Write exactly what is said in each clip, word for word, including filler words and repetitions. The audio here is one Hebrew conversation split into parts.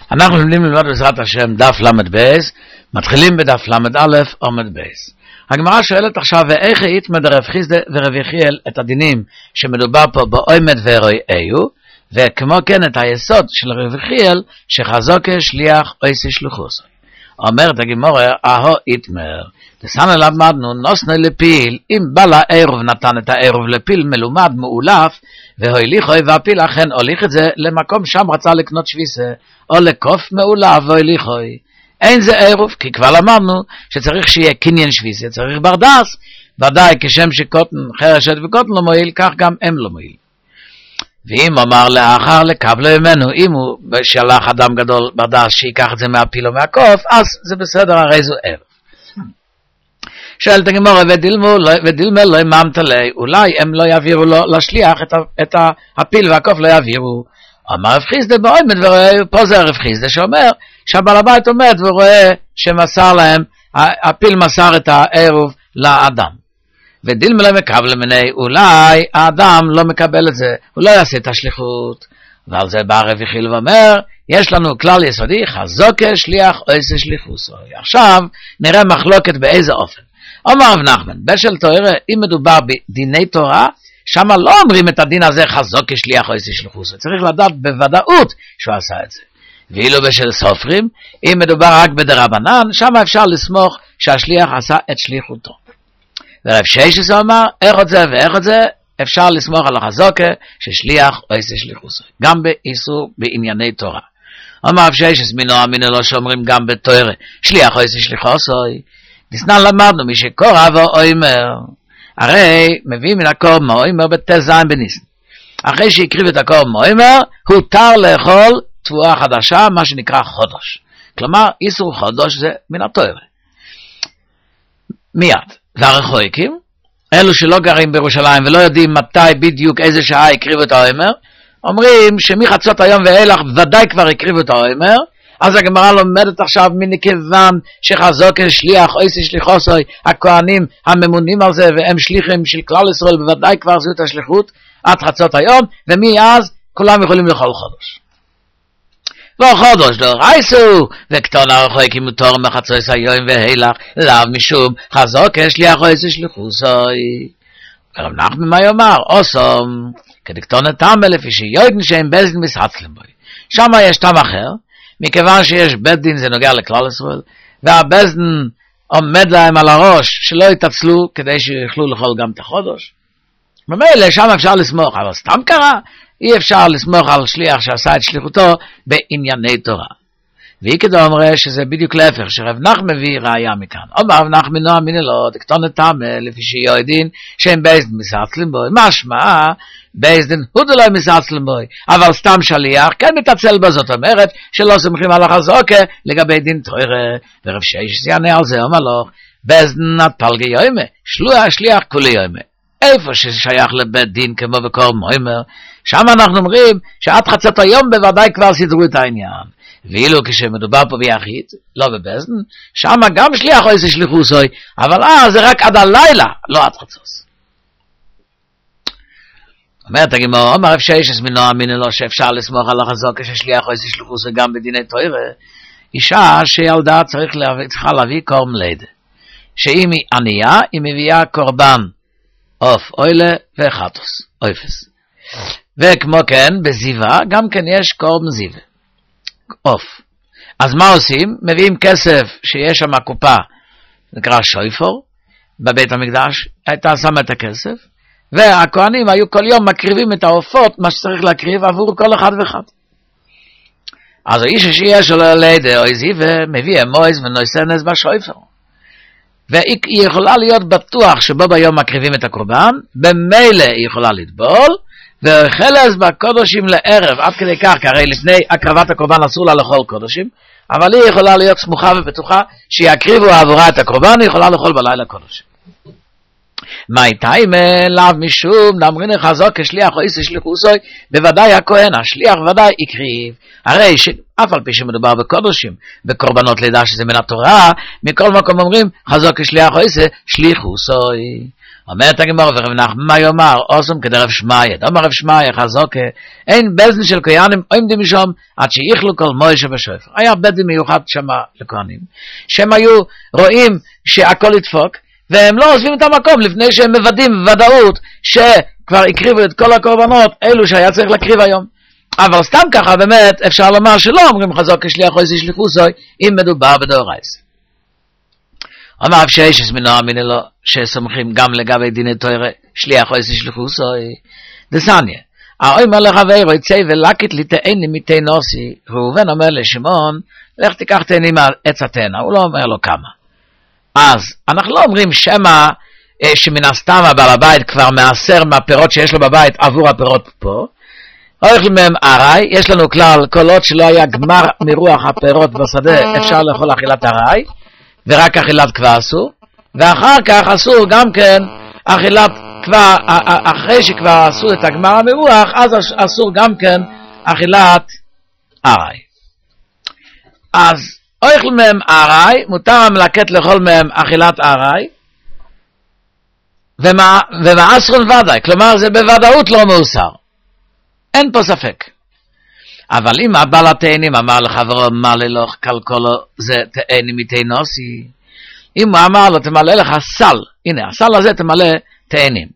אנחנו לומדים ללמוד בעזרת השם דף למד בייס, מתחילים בדף למד א' עומד בייס. הגמרא שואלת עכשיו, ואיך יתמד רב חיסדא ורב יחיאל את הדינים שמדובר פה בעומד ורואיהו, וכמו כן את היסוד של רב יחיאל שחזוקה שליח עושה שלוחוס. אומרת הגמרא, אהו יתמר, דסנה למדנו נוסנו לפיל, אם בעל הערב נתן את הערב לפיל מלומד מאולף, והוליכו והפיל אכן הוליך את זה למקום שם רצה לקנות שביסה, או לקוף מאולף והוליכו. אין זה ערב, כי כבר למדנו שצריך שיהיה קניין שביסה, צריך ברדס, ודאי כשם שקוטן חרשת וקוטן לא מועיל, כך גם הם לא מועיל. ואם אמר לאחר לקבלו ממנו, אם הוא שלח אדם גדול ברדס שיקח את זה מהפיל או מהקוף, אז זה בסדר, הרי זו ערב. שואלת הגמרא, ודילמה לא אממת לי, אולי הם לא יעבירו לו לשליח את, את הפיל והקוף לא יעבירו. אמר רב חיסדא בעומד ורואה, פה זה רב חיסדא שאומר שהבעל הבית עומד ורואה שמסר להם, הפיל מסר את הערב לאדם. ודילמה לא מקבל מני, אולי האדם לא מקבל את זה, הוא לא יעשה את השליחות. ועל זה בא רב יחיאל ואומר, יש לנו כלל יסודי, חזוקה שליח עושה שליחוס. עכשיו נראה מחלוקת באיזה אופן. אומר רב נחמן, בשל תורה, אם מדובר בדיני תורה, שמה לא אומרים את הדין הזה חזוקה שליח עושה שליחוס. צריך לדעת בוודאות שהוא עשה את זה. ואילו בשל סופרים, אם מדובר רק בדרבנן, שמה אפשר לסמוך שהשליח עשה את שליחותו. ורב שיישס אומר, איך את זה ואיך את זה, אפשר לסמוך על החזוקה ששליח עושה שליחוס. גם באיסור בענייני תורה. אומר רב שיישס מינו אמינו לא שאומרים גם בתורה, שליח עושה שליחוס. דסנן למדנו מי שקורא ואומר, הרי מביא מן הקור מאומר בתזיים בניסן. אחרי שהקריב את הקור מאומר, הותר לאכול תבואה חדשה, מה שנקרא חודש. כלומר, איסור חודש זה מן התורה. מיד. והרחוקים, אלו שלא גרים בירושלים ולא יודעים מתי בדיוק איזה שעה הקריבו את האומר, אומרים שמחצות היום ואילך ודאי כבר הקריבו את האומר, אז הגמרא לומדת עכשיו מכיוון שחזוקה שליח עושה שליחוסוי, הכהנים הממונים על זה והם שליחים של כלל ישראל בוודאי כבר עשו את השליחות עד חצות היום, ומאז כולם יכולים לאכול חודש. וחודש דורייסו, וקטון הרחוקים מותר מחצות היום ואילך, לאו משום חזוקה שליח עושה שליחוסוי. ורב נחמן מה יאמר? אוסום, כדקטון הטעם לפי שיודן שהם בית דין מסעצלם בוי. שם יש טעם אחר, מכיוון שיש בית דין זה נוגע לכלל ישראל, והבית דין עומד להם על הראש שלא יתעצלו כדי שיוכלו לאכול גם את החודש. במילא שם אפשר לסמוך, אבל סתם קרה, אי אפשר לסמוך על שליח שעשה את שליחותו בענייני תורה. והיא כדא אומרת שזה בדיוק להפך, שרב נחמן מביא ראיה מכאן. אומר רב נחמן נוע מיני לא, דקטון הטעם לפי שיודין שהם בית דין מסעצלם בוי. משמע, בית דין הוא דלוי מסעצלם בוי, אבל סתם שליח כן מתעצל בזאת אומרת שלא סומכים על החזוקה לגבי דין תורה. ורב שיישס יענה על זה, אומר לו, בית דין הפלגי יומה, שלוח שליח כולי יומה. איפה ששייך לבית דין כמו בקור מוימר, שם אנחנו אומרים שעד חצות היום בוודאי כבר סידרו את העניין. ואילו כשמדובר פה ביחיד, לא בבזן, שם גם שליח עושה שליחוסוי, אבל אה, זה רק עד הלילה, לא עד חצות. אומרת הגמרא, אומר רב שיישס מינו אמינו לו שאפשר לסמוך על החזוקה ששליח עושה שליחוסוי גם בדיני תורה. אישה שילדה צריך להביא, צריכה להביא קורבן לידה, שאם היא ענייה, היא מביאה קורבן עוף, אוילה וחטוס, אויפס. וכמו כן, בזיווה, גם כן יש קורבן זיווה. עוף. אז מה עושים? מביאים כסף שיש שם קופה, נקרא שויפור, בבית המקדש, הייתה שמה את הכסף, והכהנים היו כל יום מקריבים את העופות, מה שצריך להקריב עבור כל אחד ואחד. אז האיש שיש לו לידה, או זיווה, מביא אמויז ונויסנס בשויפור. והיא יכולה להיות בטוח שבו ביום מקריבים את הקורבן, במילא היא יכולה לטבול, וחלס בקודשים לערב, עד כדי כך, הרי לפני הקרבת הקורבן אסור לה לאכול קודשים, אבל היא יכולה להיות סמוכה ובטוחה שיקריבו עבורה את הקורבן, היא יכולה לאכול בלילה קודשים. מה איתה אם לאו משום נאמרין חזוקה שליח עושה שליחוסוי, בוודאי הכהן, השליח ודאי יקריב. הרי שאף על פי שמדובר בקודשים, בקורבנות לידה שזה מן התורה, מכל מקום אומרים חזוקה שליח עושה שליחוסוי. אומרת הגמרא, ורב נחמן מה יאמר? אוסם כדרב שמעיה. דאמר רב שמעיה חזוקה, אין בזן של כהנים עומדים משם עד שיכלו כל מוישה בשופר. היה בית דין מיוחד שמה לכהנים, שהם היו רואים שהכל ידפוק, והם לא עוזבים את המקום לפני שהם מוודאים בוודאות שכבר הקריבו את כל הקורבנות אלו שהיה צריך להקריב היום. אבל סתם ככה באמת אפשר לומר שלא אומרים חזוקה שליח או איזי שליחוסוי אם מדובר בדאורייתא. אמר אף שיש מנוע מנלו שסומכים גם לגבי דיני תורה שליח או איזי שליחוסוי דסניה. האומר לחברו יצא ולקט לי תאני מתי נוסי, ראובן אומר לשמעון לך תיקח תאני מעץ התאנה, הוא לא אומר לו כמה. אז אנחנו לא אומרים שמה שמן הסתם הבעל הבית כבר מעשר מהפירות שיש לו בבית עבור הפירות פה, אוכל מהם ארעי, יש לנו כלל כל עוד שלא היה גמר מרוח הפירות בשדה אפשר לאכול אכילת ארעי ורק אכילת כבר אסור, ואחר כך אסור גם כן אכילת כבר, אחרי שכבר עשו את הגמר המרוח אז אסור גם כן אכילת ארעי. אז אוכל מהם ארעי, מותר המלקט לאכול מהם אכילת ארעי, ומה, ומאסרון ודאי, כלומר זה בוודאות לא מאוסר, אין פה ספק. אבל אם הבעל התאנים אמר לחברו מלא לו כלכלו זה תאני מתי נוסי, אם הוא אמר לו תמלא לך סל, הנה הסל הזה תמלא תאנים,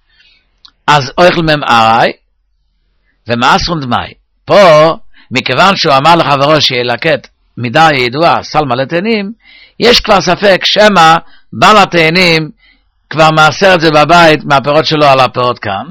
אז אוכל מהם ארעי ומאסרון דמי. פה מכיוון שהוא אמר לחברו שילקט מידה ידועה, סל מלא תאנים, יש כבר ספק שמה בעל התאנים כבר מעשר את זה בבית מהפירות שלו על הפירות כאן,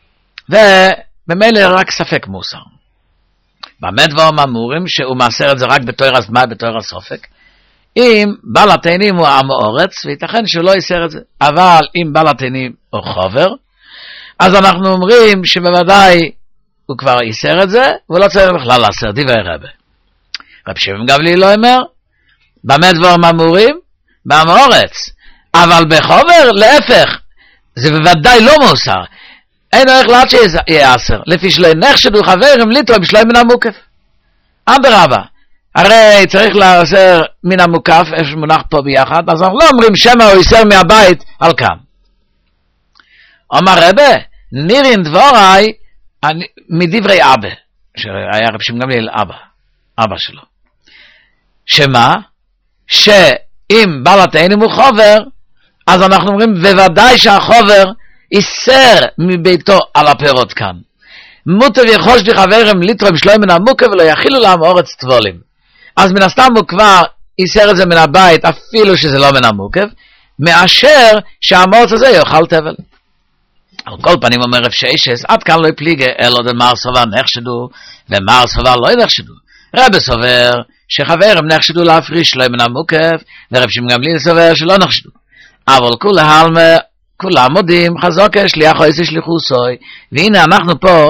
ובמילא רק ספק מוסר. באמת דברים אמורים שהוא מעשר את זה רק בתור הזמאי, בתור הסופק. אם בעל התאנים הוא עם אורץ, וייתכן שהוא לא ייסר את זה. אבל אם בעל התאנים הוא חובר, אז אנחנו אומרים שבוודאי הוא כבר ייסר את זה, והוא לא צריך בכלל לעשר דברי רבי. רב שמעון גמליאל לא אומר, במה דברים אמורים? בעם אורץ. אבל בחובר, להפך, זה בוודאי לא מוסר. אין ערך לעד שיעשר. לפי שלא נחשדו חברים ליטרו בשלוי מן המוקף. אדרבה. הרי צריך לעשר מן המוקף, איפה שמונח פה ביחד, אז אנחנו לא אומרים שמא הוא ייסר מהבית על כאן. אומר רבי, נירין דבורי מדברי אבא, שהיה רב שמעון גמליאל אבא, אבא שלו. שמה? שאם בעל התאנים הוא חובר, אז אנחנו אומרים בוודאי שהחובר ייסר מביתו על הפירות כאן. מוטב יחוש בי חברים ליטרו בשלוי מן המוקף ולא יכילו לעם אורץ טבולים. אז מן הסתם הוא כבר ייסר את זה מן הבית אפילו שזה לא מן המוקף, מאשר שהמורץ הזה יאכל תבל. על כל פנים אומר רב שיישס, עד כאן לא יפליגה אלא דמר סובר נחשדו ומר סובר לא נחשדו. רבי סובר שחברים נחשדו להפריש שלוי מן המוקף, ורב שמעון גמליאל סובר שלא נחשדו. אבל כולם, כולם מודים, חזוקה שליח או איזי שליחוסוי, והנה אנחנו פה,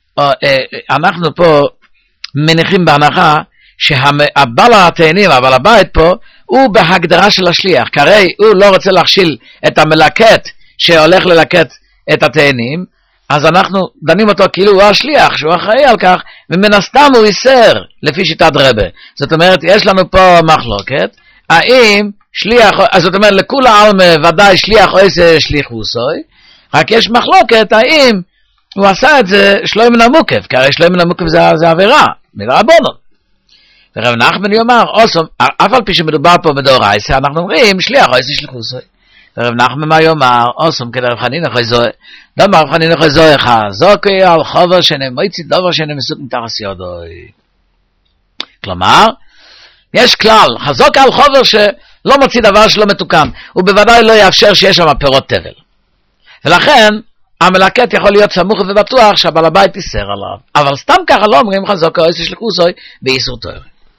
אנחנו פה מניחים בהנחה, שהבעל התאנים, הבעל הבית פה, הוא בהגדרה של השליח, כי הרי הוא לא רוצה להכשיל את המלקט, שהולך ללקט את התאנים, אז אנחנו דנים אותו כאילו הוא השליח, שהוא אחראי על כך, ומן הסתם הוא ייסר, לפי שיטת רבי. זאת אומרת, יש לנו פה מחלוקת, האם שליח, אז זאת אומרת, לכולה עלמה ודאי שליח או איזה שליחוסוי, רק יש מחלוקת, האם הוא עשה את זה שלוי מן המוקף, כי הרי שלוי מן המוקף זה, זה עבירה, מלרבנן. ורב נחמן יאמר, אוסום, אף על פי שמדובר פה בדאורייתא, אנחנו אומרים, שליח או איזה שליחוסוי. ורב נחמן מה יאמר, אוסום כדרב חנינא חזוי, דאמר רב חנינא חזוי חזוקי על חובר שנמויצי דבר שנמסוק מתחת ידוי. כלומר, יש כלל, חזוק על חובר שלא מוציא דבר שלא מתוקן, הוא בוודאי לא יאפשר שיש שם פירות תבל. ולכן, המלקט יכול להיות סמוך ובטוח שהבעל הבית ייסר עליו. אבל סתם ככה לא אומרים חזוק או איזה שליחוסוי באיסור תורה.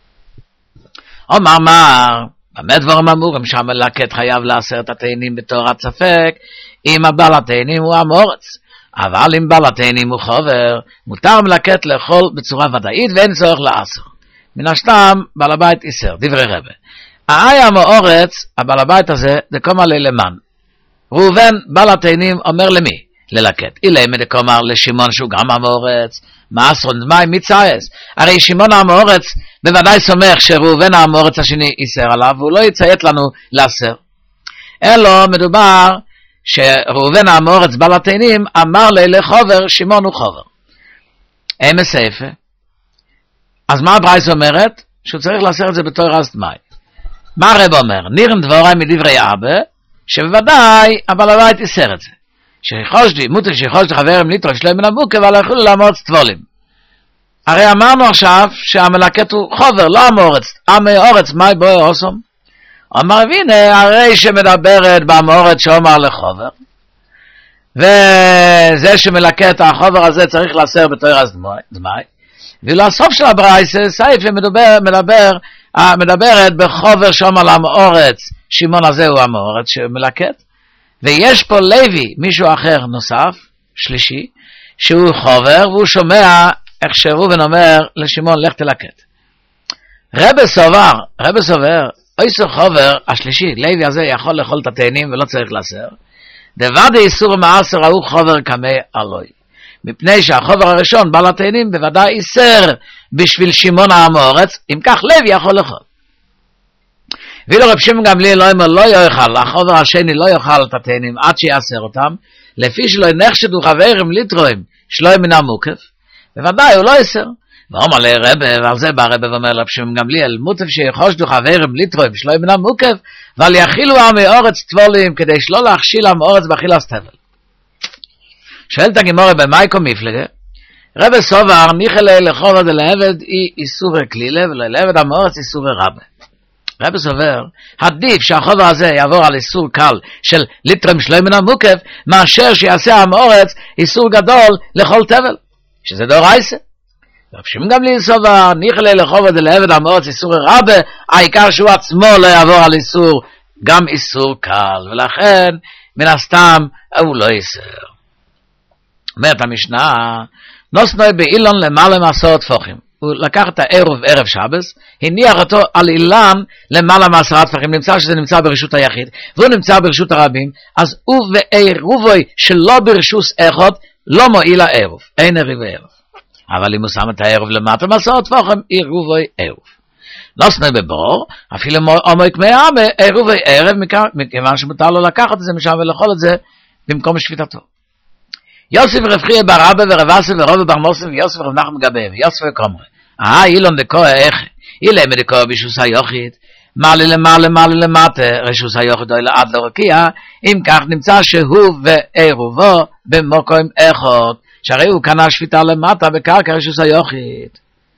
אומר מה, במה דברים אמורים שהמלקט חייב לעשר את התאנים בתורת ספק, אם הבעל התאנים הוא המורץ. אבל אם בעל התאנים הוא חובר, מותר מלקט לאכול בצורה ודאית ואין צורך לעשר. מן השתם, בעל הבית ייסר, דברי רבי. האי המאורץ, הבעל הבית הזה, דקומר ללמן. ראובן, בעל התאנים, אומר למי? ללקט. אילמה דקומר לשמעון שהוא גם המאורץ, מאסרון דמי מצייס. הרי שמעון המאורץ בוודאי סומך שראובן המאורץ השני ייסר עליו, והוא לא יציית לנו לעשר. אלו מדובר שראובן המאורץ בעל התאנים אמר לי לחובר שמעון הוא חובר. הם מסייפה. אז מה הברייתא אומרת? שהוא צריך לעשות את זה בתור אז דמאי. מה הרב אומר? נירם דבורי מדברי אבא, שבוודאי הבעל הבית איסר את זה. שחושדי, מותר שחושדי חברים ליטרו שלהם מן המוקב, אבל יכולו לאמורץ טבולים. הרי אמרנו עכשיו שהמלקט הוא חובר, לא המאורץ. המאורץ, מה בואי עושם? אמר, והנה, הרי שמדברת במאורץ שאומר לחובר, וזה שמלקט החובר הזה צריך לאסר בתור אז דמאי, ולסוף של הברייתא, סייפה מדבר, מדבר, מדברת בחובר שאומר למאורץ, שמעון הזה הוא המאורץ שמלקט, ויש פה לוי, מישהו אחר נוסף, שלישי, שהוא חובר, והוא שומע איך שראובן אומר לשמעון, לך תלקט. רבי סובר, רבי סובר, איסור חובר השלישי, לוי הזה יכול לאכול את התאנים ולא צריך לאסר. דבר די איסור מעשר הוא חובר כמי אלוהי. מפני שהחובר הראשון, בעל התאנים, בוודאי איסר בשביל שמעון המאורץ, אם כך לוי יכול לאכול. ואילו רב שמעון גמליאל לא אומר, לא יאכל, החובר השני לא יאכל את התאנים עד שיאסר אותם, לפי שלא נחשדו חברים ליטרוים שלא מן המוקף, בוודאי הוא לא איסר. ואומר לי רבי, ועל זה בא רבי ואומר רב שמעון גמליאל, מוטב שיחושדו חברים ליטרוים שלא מן המוקף, אבל יאכילו המאורץ טבולים, כדי שלא להכשיל המאורץ באכילת תבל. שואלת הגמרא במייקו מפלגה, רבי סובר ניחלה לחובר דלעבד היא איסורי כלילה, ולעבד המאורץ איסורי רבה. רבי סובר, עדיף שהחובר הזה יעבור על איסור קל של ליטרם שלא מן המוקף, מאשר שיעשה המאורץ איסור גדול לכל תבל, שזה דאורייתא. רב שמעון גמליאל סובר, ניחלה לחובר דלעבד המאורץ איסורי רבה, העיקר שהוא עצמו לא יעבור על איסור, גם איסור קל, ולכן מן הסתם הוא לא איסר. אומרת המשנה, נוסנוי באילון למעלה מעשרות טפוחים. הוא לקח את הערב ערב שבס, הניח אותו על אילן למעלה מעשרה טפוחים, נמצא שזה נמצא ברשות היחיד, והוא נמצא ברשות הרבים, אז הוא וערובוי שלא ברשות אחד, לא מועיל הערב, אין ערב וערב. אבל אם הוא שם את הערב למטה מעשרות טפוחים, ערובוי ערב. נוסנוי בבור, אפילו עומק מעמה, ערובוי ערב, מכיוון שמותר לו לקחת את זה משם ולאכול את זה במקום שפיטתו. יוסף ורב חייא בר אבא ורב אסי ורב בר מוסף ויוסף ורב נחמן גבי ויוסף וקומרי. אה, אילון דקוה איך? אילם דקוה בשוס היוחד, מעלה למעלה מעלה למטה, רשוס היוחד אוי לעד לרקיע, אם כך נמצא שהוא ועירובו במקום אחד, שהרי הוא קנה שפיטה למטה בקרקע רשוס היוחד.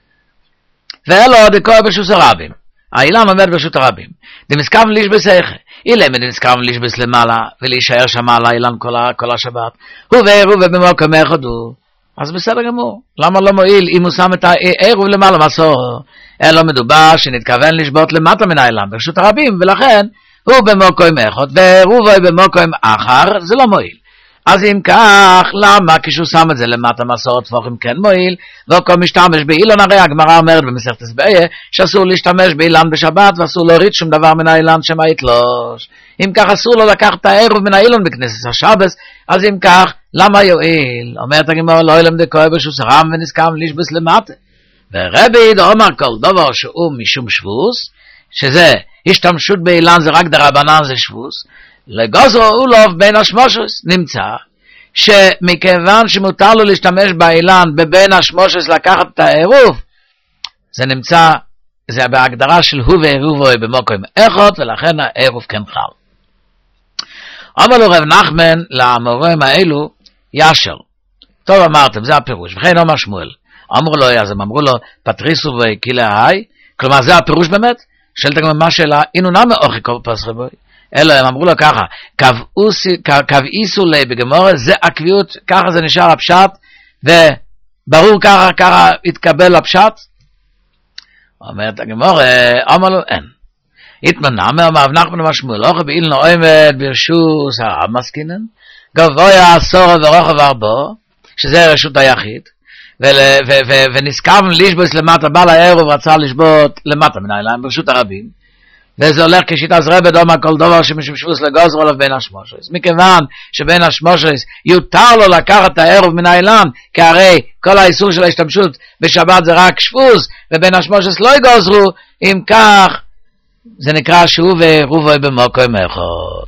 ואלו דקוה בשוס הרבים. האילן עומד ברשות הרבים. דמסכם לישבס איך? אילם דמסכם לישבס למעלה, ולהישאר שם על האילן כל, כל השבת. הוא ועירוב במקום אחד הוא. אז בסדר גמור. למה לא מועיל אם הוא שם את העירוב למעלה מסור? אלא מדובר שנתכוון לשבות למטה מן האילן ברשות הרבים, ולכן הוא במקום אחד, ועירוב במקום אחר, זה לא מועיל. אז אם כך, למה כשהוא שם את זה למטה מסורת טפוחים כן מועיל, וכל משתמש באילן, הרי הגמרא אומרת במסכת סבעיה, שאסור להשתמש באילן בשבת, ואסור להוריד שום דבר מן האילן שמה יתלוש. אם כך אסור לו לקחת את הערב מן האילן בכנסת השבת, אז אם כך, למה יועיל? אומרת הגמרא, לא ילם דקוה בשוס רם ונסכם לישבס למטה. ורבי דאמר כל דבר שהוא משום שבוס, שזה השתמשות באילן זה רק דרבנן זה שבוס, לגוזרו אולוב בין השמושס נמצא שמכיוון שמותר לו להשתמש באילן בבין השמושס לקחת את העירוב, זה נמצא, זה בהגדרה של הוא ועירובו במקום אחד, ולכן העירוב כן חל. אמר לו רב נחמן לאמורים האלו ישר. טוב אמרתם, זה הפירוש. וכן אומר שמואל, אמרו לו, אז הם אמרו לו פטריסו וקילה היי, כלומר זה הפירוש באמת. שאלת גם מה שאלה, אינו נמי אוכי כל פסחי בוי, אלא הם אמרו לו ככה, קבעיסו לי בגמורה, זה הקביעות, ככה זה נשאר הפשט, וברור ככה, ככה התקבל הפשט. אומרת הגמורה, אמר לו, אין. התמנה, אמר אב נחמן אמר שמואל, אוכי באילן עומד ברשוס המסכינן, גבוה עשור ורוחב ארבו, שזה רשות היחיד, ונסכם לשבוס למטה, בעל הערב רצה לשבות למטה מן האילן ברשות הרבים, וזה הולך כשיטת רבי דומה כל דבר שמשום שבוס לגוזר עליו בין השמושס. מכיוון שבין השמושס יותר לו לקחת את הערב מן האילן, כי הרי כל האיסור של ההשתמשות בשבת זה רק שבוס, ובין השמושס לא יגוזרו, אם כך זה נקרא שהוא ועירובו במקום אחד.